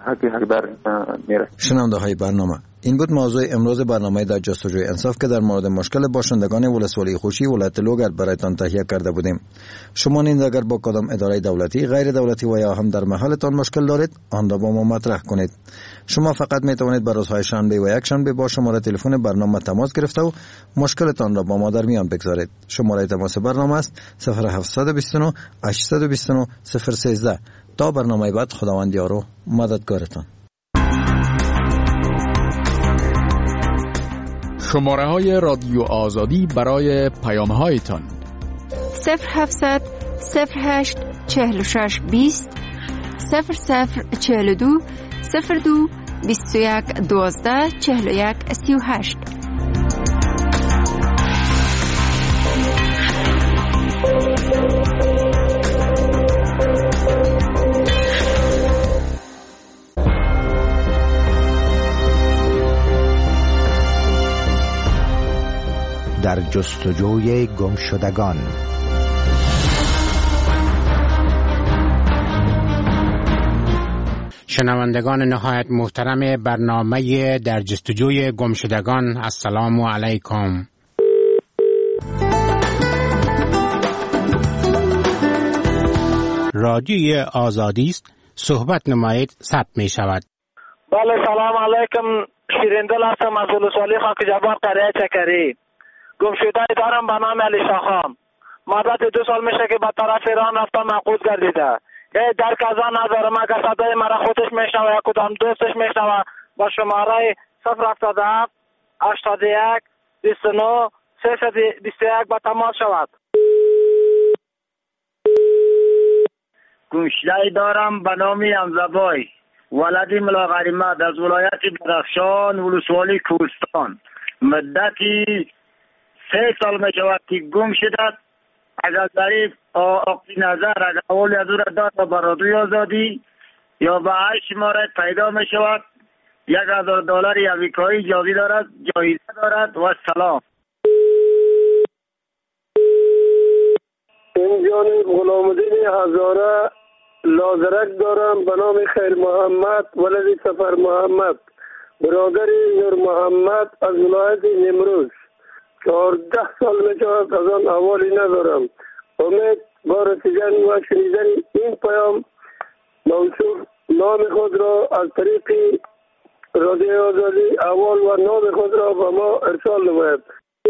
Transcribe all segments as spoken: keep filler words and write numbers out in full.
حق حقدار میره. شنونده های برنامه، این بود موضوع امروز برنامه در جستجوی انصاف که در مورد مشکل باشندگان ولسوالی خوشی ولایت لوگر برایتان تهیه کرده بودیم. شما نیز اگر با کدام اداره دولتی، غیر دولتی و یا هم در محلتان مشکل دارید، آن را با ما مطرح کنید. شما فقط می توانید بر روزهای شنبه و یک شنبه با شماره تلفن برنامه تماس گرفته و مشکلتان را با ما در میان بگذارید. شماره تماس برنامه است صفر هفت دو نه هشت دو نه صفر یک سه. تا برنامه بعد، خداوند یار و مددگارتان. شماره های رادیو آزادی برای پیام هایتان صفر هفتصد صفر هشت چهل و شش بیست صفر صفر چهل و دو صفر دو بیست و یک دوازده چهل و یک سی و هشت. در جستجوی گمشدگان. شنوندگان نهایت محترم برنامه در جستجوی گمشدگان، السلام علیکم. رادیوی آزادی است، صحبت نمایید، ثبت می شود. بله، سلام علیکم. شیریندل هستم از ولسوالی خاک جبار قریه چکری. گمشده دارم به نام علی شاخان. مدت دو سال میشه که به طرف ایران رفتم، منقوض گردیده. یه درک از آن ندارم. اگر صدای مرا خودش میشنوه یا کدام دوستش میشنوه، با شماره صفر هفتاد و هفت هشتاد و یک بیست و نه سیصد و بیست و یک با تماس شود. گمشده دارم به نام امزبای، ولدی ملا غریمت از ولایت بدخشان، ولسوالی کوهستان. مدتی سه سال می شود که گم شده. اگر ظریف آقای نظر اگر اولی از او را داد به رادیوی آزادی یا به هر شماره پیدا می شود، یک هزار دلار امریکایی جایزه دارد جایزه دارد و سلام. این جانب غلام‌الدین هزاره لازرک دارم به نام خیر محمد ولدی سفر محمد، برادری نور محمد از ولایت نیمروز. چهارده سال می شود از آن احوالی ندارم. امید با رسیدن و شنیدن این پیام موصوف نام خود را از طریق رادیو آزادی احوال و نام خود را به ما ارسال نماید.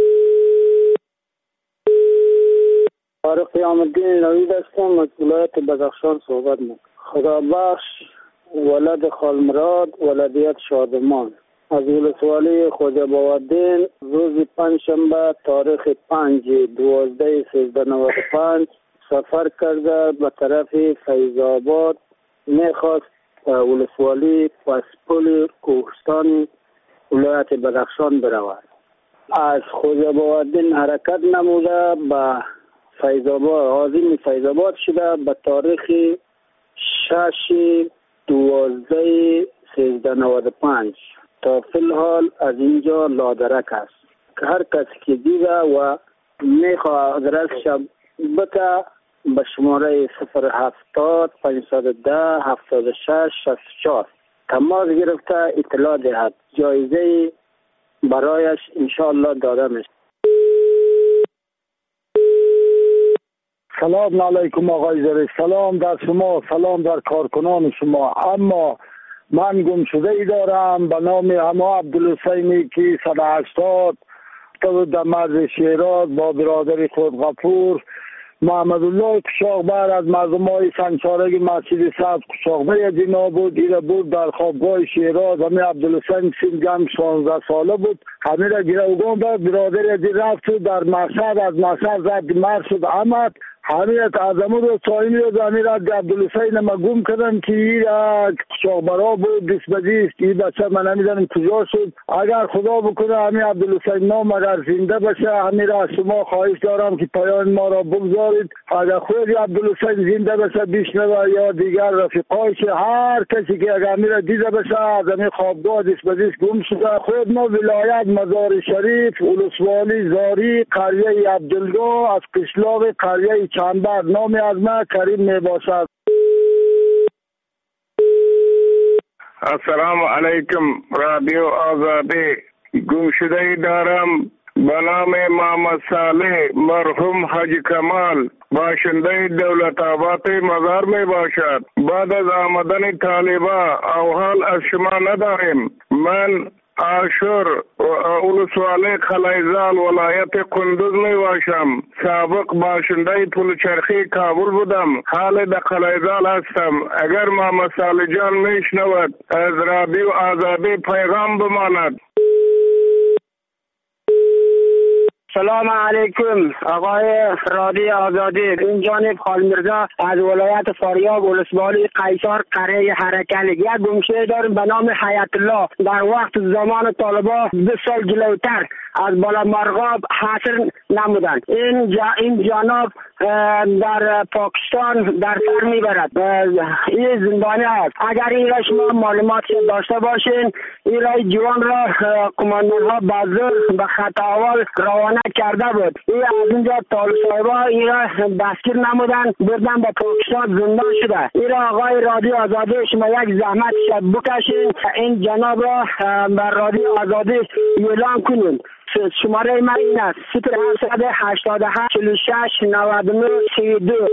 طارق قیام الدین نوید هستم، از ولایت بدخشان صحبت میکنم. خدا بخش ولد خالمراد ولدیت شادمان از ولسوالی خواجه باودین، روز پنجشنبه تاریخ پنج دوازده سیزده نود و پنج سفر کرده به طرف فیض آباد. میخواست ولسوالی پسپول کوهستان ولایت بدخشان برود. از خواجه باودین حرکت نموده به فیض آباد، عازم فیض آباد شده به تاریخ شش دوازده سیزده نود و پنج. تا فی الحال از اینجا لادرک است که هر کسی که دیده و میخواه آدرس شب بتا به شماره صفر هفتاد پنجصد و ده هفتاد و شش شصت و چهار تماس گرفته اطلاع دهد. جایزه برایش انشاءالله داده میشه. سلام علیکم آقای زری، سلام در شما، سلام در کارکنان شما. اما من گمشده ای دارم به نام اما عبدالحسینی که صد و هشتاد در مرز شیراز با برادر خود غفور محمد الله کشاغبر از مردم های سنچارگ مسجد سبز کشاغبر جنا بود. ایره بود در خوابگاه شیراز. همه عبدالحسین سینگم شانزده ساله بود. همه را گروگان داد. برادر ازی رفت در مشهد، از مشهد زد مرد شد احمد. همه از امود و سایمی و همه را عبدالحسین ما گم کردن که ایره کشاغبرها بود. بیست بدیست این بچه من نمیدانم کجا شد. اگر خدا بکنه همه عبدالحسین نام اگر زنده بشه، همه را شما خواهش دارم که پایان ما را بگذارید. اگر خود عبدالحسین زنده بشه بشنوه یا دیگر رفیقایش، هر کسی که اگر میره دیده بشه از همین خوابگاه دیست بدیست گم شده. خود ما ولایت مزار شریف ولسوالی زاری قریه عبدالله از قشلاق قریه چنبر. نام از ما کریم می باشد. السلام علیکم رادیو آزادی. گمشده دارم به نام محمد صالح مرحوم حاجی کمال، باشنده دولت آباد مزار می باشد. بعد از آمدن طالبا او حال از شما نداریم. من آشور ولسوالی قلعه‌زال ولایت کندوز می باشم. سابق باشنده پلچرخی کابل بودم، حال در قلعه‌زال هستم. اگر محمد صالح جان میشنود از رادیو آزادی پیغام بماند. سلام علیکم آقای رادیو آزادی. این جانب خال میرزا از ولایت فاریاب ولسوالی قیصر قره حرکلی. یک گمشده داریم به نام حیات الله. در وقت زمان طالبا دو سال جلوتر از بالا مرغاب حاصل نمودند. این جا این جناب در پاکستان در سر میبرد. این زندانی است. اگر این را شما معلومات داشته باشین، این را جوان را کماندان ها بازور به خط اول روانه کرده بود. این از اینجا طالب صاحبا این را دستگیر نمودن، بردن به پاکستان زندان شده. این را آقای رادیو آزادی شما یک زحمت شد بکشین، این جناب را بر رادیو آزادی اعلام کنین. شماره من این است: صفر هفتصد هشتاد و هشت چهل و شش نود و نه سی و دو.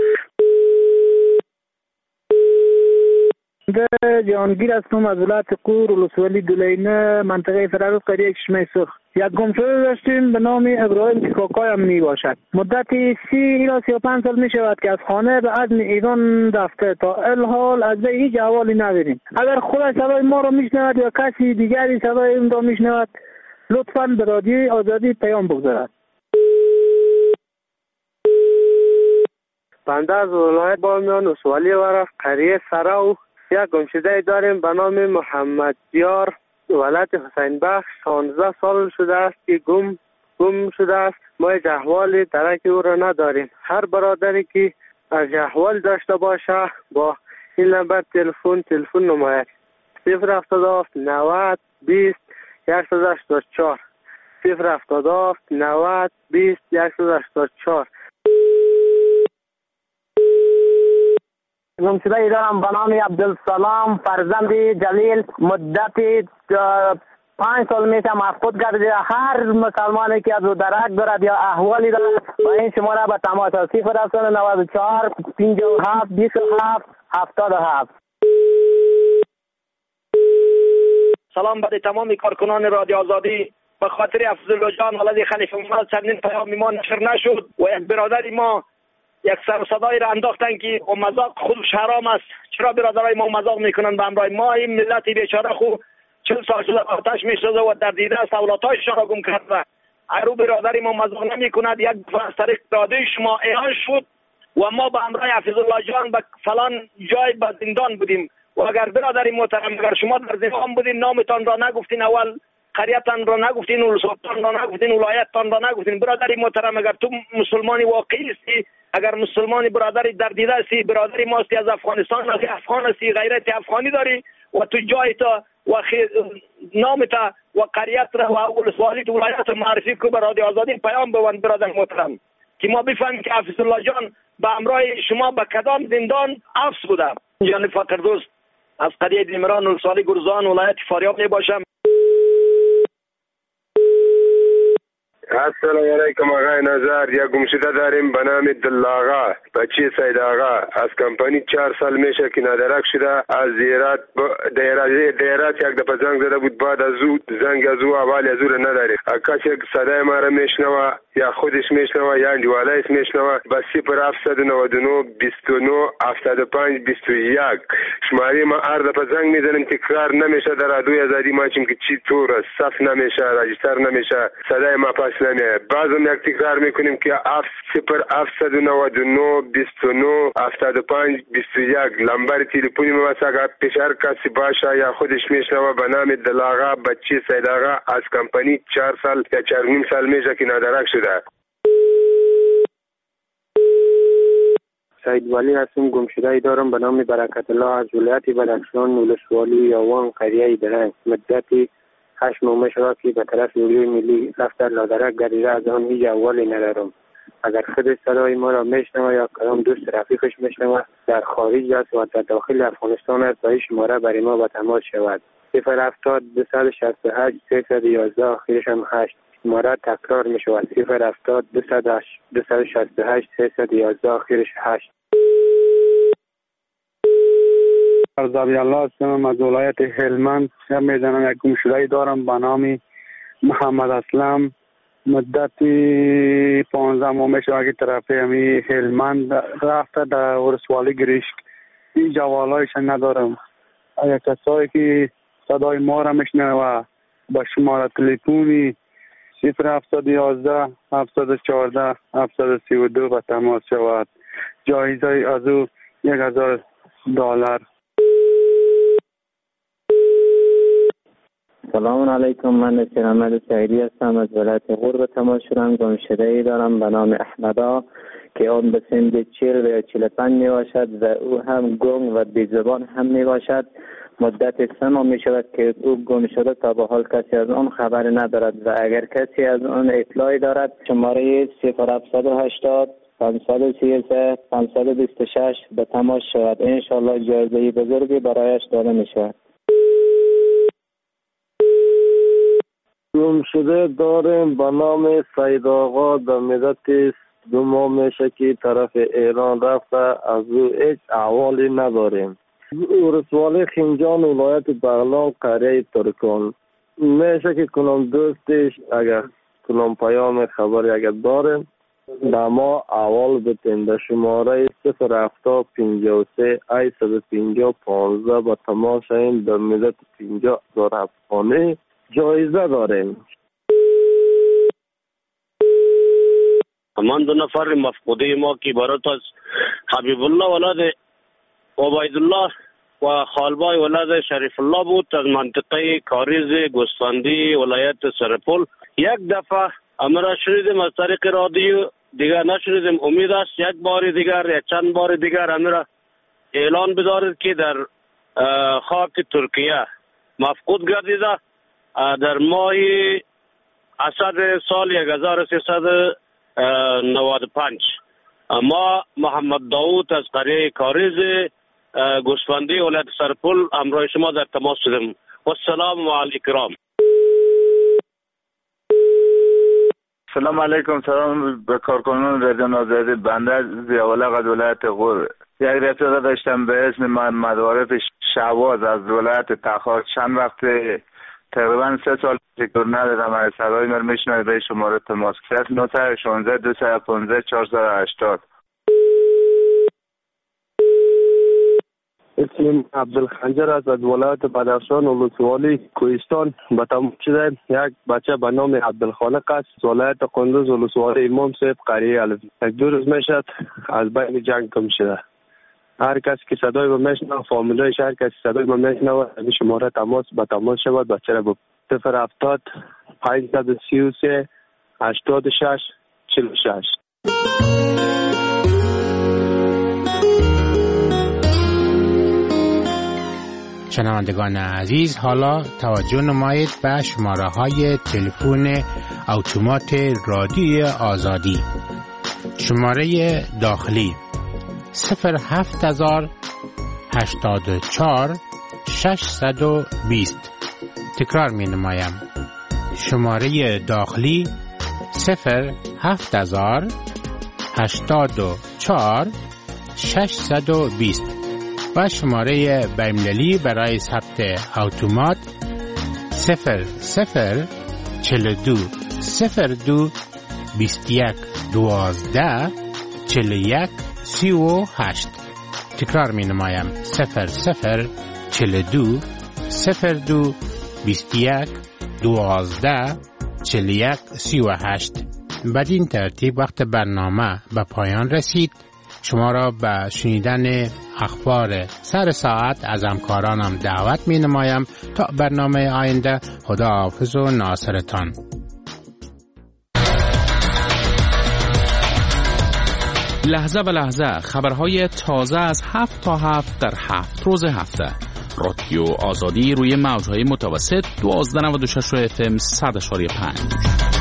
جهانگیر هستم از ولایت قور ولسوالی دولینه منطقه فرارو قریه چشمه سرخ. یک گمشده داشتیم به نام ابراهیم که کاکایم می باشد. مدتی سی الی سی و پنج سال می شود که از خانه به عزم ایران رفته. تا الحال از به هیچ احوالی نداریم. اگر خودش صدای ما را می شنود یا کسی دیگری صدای این را می شنود، لطفاً به رادیوی آزادی پیام بگذارد. بنده از ولایت بامیان ولسوالی ورق قریه سراو یک گمشده داریم به نام محمد دیار ولایت حسین بخش. شانزده سال شده است که گم گم شده است. ما هیچ احوال درک او را نداریم. هر برادری که از احوال داشته باشه با این نمبر تلفن تلفن نماید: صفر هفتاد و هفت نود بیست یکصد و هشتاد و چهار. صفر هفتاد و هفت نود بیست یکصد و هشتاد و چهار. گمشده دارم به نام عبدالسلام فرزند جلیل. مدتی پنج سال میشه مفقود گردیده. هر مسلمانی که از او درک دارد یا احوالی دارد و این شماره به تماس صفر هفتاد و نود و چهار پنجاه و هفت بیست و هفت هفتاد و هفت. سلام به تمام کارکنان رادیو آزادی. به خاطر افضل جان ولد خلیفه محمد چندین پیام ما نشر نشد و یک برادری ما یک سر و صدایی را انداختن که او مذاق خودش حرام است. چرا برادرای ما مذاق میکنن به همراه ما؟ این ملت بیچاره خو چل سال شده آتش میسوزه و در دیده است اولادهایش را گم کرده. ایرو برادری ما مذاق نمیکند. یک دفعه از طریق رادیو شما اعلان شد و ما به همراه حفظ الله جان به فلان جای به زندان بودیم. و اگر برادری محترم اگر شما در زندان بودین نامتان را نگفتین، اول قریتان را نگفتین، ولسوالیتان را نگفتین، ولایتتان را نگفتین. برادری محترم اگر تو مسلمانی واقعی هستی، اگر مسلمانی برادری در دیده هستی، برادری ما هستی از افغانستان، از افغان هستی، غیرت افغانی داری و تو جایت و خی... نامت و قریت را و ولسوالیت ولایت معرفی کو به رادیو آزادی پیام بوند برادر محترم که ما بفهمیم که حفظ الله جان به همراه شما به کدام زندان حبس بوده. جان فقر دوست از قریه دیمران ولسوالی گرزان ولایت فاریاب می باشم. السلام علیکم آقای نظر. یک گمشده داریم به نام دلاغا بچه سید آقا. از کمپانی چهار سال میشه که نادرک شده. از زیرات دیرات دیرات یک دفعه زنگ زده بود. بعد از او زنگ از او اول از او را نداری. کسی یک صدای ما را میشنوه یا خودش میشنوه یا اندیوالایش میشنوه به صفر هفتصد و نود و نه بیست و نه هفتاد و پنج بیست و یک. شماره ما هر دفعه زنگ میزنیم تکرار نمیشه. در رادیوی آزادی ما چیم که چی طور صف نمیشه، راجستر نمیشه، صدای ما پاس نمیه. بعضم یک تکرار میکنیم که صفر هفتصد و نود و نه بیست و نه هفتاد و پنج بیست و یک. لمبر تلفنی ما واسه اگر پیش هر کسی باشه یا خودش میشنوه به نام دلاغا بچه سید آقا. از کمپانی چهار سال یا چهار نیم سال میشه که نادرک شده. سید ولی هستم. گمشده دارم به نام برکت الله از ولایت بدخشان ولسوالی یوان قریه درنگ. مدتی هشت ماه شده که به طرف نیروی ملی رفتن نادرک گردیده. از آن هیچ احوالی ندارم. اگر خود صدای ما را میشنوه یا کدام دوست رفیقش میشنوه در خارج است و در داخل افغانستان است و این شماره برای ما با تماس شود. صفر هفتاد دویست و شصت و هشت سیصد و یازده آخرش هم هشت. شماره تکرار می شود صفر هفتاد دویست و شصت و هشت سیصد و یازده آخرش هشت. ارزابی الله هستم از ولایت هلمند. من میدانم یک گمشده‌ای دارم به نام محمد اسلم. مدتی پانزده ماه میشه که طرف همی هلمند رفته در ولسوالی گریشک. این جوالایش ندارم. اگر کسایی که صدای ما را میشنه و با شماره تلفنی صفر هفتصد و یازده هفتصد و چهارده هفتصد و سی و دو به تماس شود. جایزه از او یک هزار دلار. سلام علیکم، من سیرامد سعیدی هستم از ولایت غور به تماس شدم. گمشده‌ای دارم به نام احمدا که آن به سن چهل یا چهل و پنج می باشد و او هم گم و بیزبان هم می باشد. مدت سه ماه می شود که او گم شده، تا به حال کسی از آن خبر ندارد و اگر کسی از آن اطلاعی دارد شماره صفر هفتصد و هشتاد پانصد و سی و سه پانصد و بیست و شش به تماس شود. انشالله جایزه بزرگی برایش داده می شود. گم شده داریم به نام سید آقا. در مدت دو ماه میشه که طرف ایران رفته، از او هیچ احوالی نداریم. ولسوالی خنجان ولایت بغلان قریه ترکان. میشه که کنم دوستش اگر کنم پیام خبری اگر داریم به ما احوال بتین. در شماره صفر هفتاد پنجاه و سه هشتصد و پنجاه پانزده به تماس شویم. در مدت پنجاه هزار افغانی جایزه داریم. من دو نفر مفقوده ما که برات از حبیب الله ولد عبید الله و خالبای ولد شریف الله بود از منطقه کاریز گوسفندی ولایت سرپل. یک دفعه امرا شنیدیم از طریق رادیو، دیگر نشنیدیم. امید است یک بار دیگر یا چند بار دیگر امرا اعلان بدارید که در خاک ترکیه مفقود گردیده. در ماه اسد سال یک هزار و سیصد و نود و پنج ما محمد داوود از قریه کاریز گوسفندی ولایت سرپل همراه شما در تماس شدیم. و السلام علیکم. سلام علیکم. سلام به کارکنان رادیو آزادی. بنده ضیاءالله از ولایت غور. یک رفیق داشتم به اسم محمد عارف شعباز از ولایت تخار. چند وقت تقریبا سه سال فکر ندارم از صدای من میشنوید. به شماره تماس صفر نه شانزده دویست و پانزده چهارصد و هشتاد. اسم عبدالخنجر است از ولایت بدخشان ولسوالی کوهستان. به تماس شده یک بچه به نام عبدالخالق است ولایت قندوز ولسوالی امام صاحب قریه الفی. یک دو روز میشد از بین جنگ گم شده. هر کس که صدای ما میشنوه، فامیلایش هر کس صدای ما میشنوه از شماره تماس به تماس شود. بچه را به صفر هفتاد پانصد و سی و سه هشتاد و شش چهل و شش. شنوندگان عزیز، حالا توجه نمایید به شماره های تلفن اتومات رادیو آزادی. شماره داخلی صفر هفت هزار هشتاد و چهار ششصد و بیست. تکرار می نمایم. شماره داخلی صفر هفت هزار هشتاد و چهار ششصد و بیست و شماره بین‌المللی برای ثبت اتومات صفر صفر چهل و دو صفر دو بیست و یک دوازده چهل و یک سی و هشت. تکرار می نمایم. صفر صفر چهل و دو صفر دو بیست و یک دوازده چهل و یک سی و هشت. بدین ترتیب وقت برنامه به پایان رسید. شما را به شنیدن اخبار سر ساعت از همکارانم دعوت می نمایم. تا برنامه آینده، خدا حافظ و ناصرتان. لحظه به لحظه خبرهای تازه از هفت تا هفت در هفت روز هفته. رادیو آزادی روی موجهای متوسط دوازده نود و شش اف ام صد و پنج.